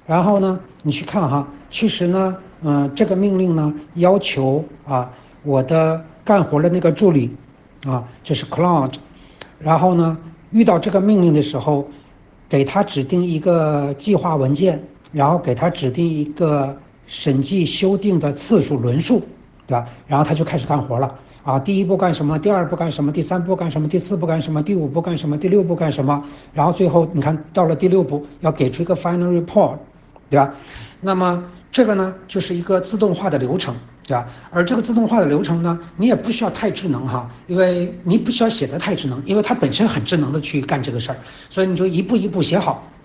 然后呢，你去看哈，其实呢，这个命令呢要求我的干活的那个助理就是 Claude，然后呢，遇到这个命令的时候，给他指定一个计划文件，然后给他指定一个审计修订的次数轮数，对吧？然后他就开始干活了。第一步干什么？第二步干什么？第三步干什么？第四步干什么？第五步干什么？第六步干什么？然后最后你看到了第六步，要给出一个 final report，对吧？那么这个呢，就是一个自动化的流程，对吧？而这个自动化的流程呢，你也不需要太智能哈，因为你不需要写的太智能，因为它本身很智能的去干这个事儿，所以你就一步一步写好，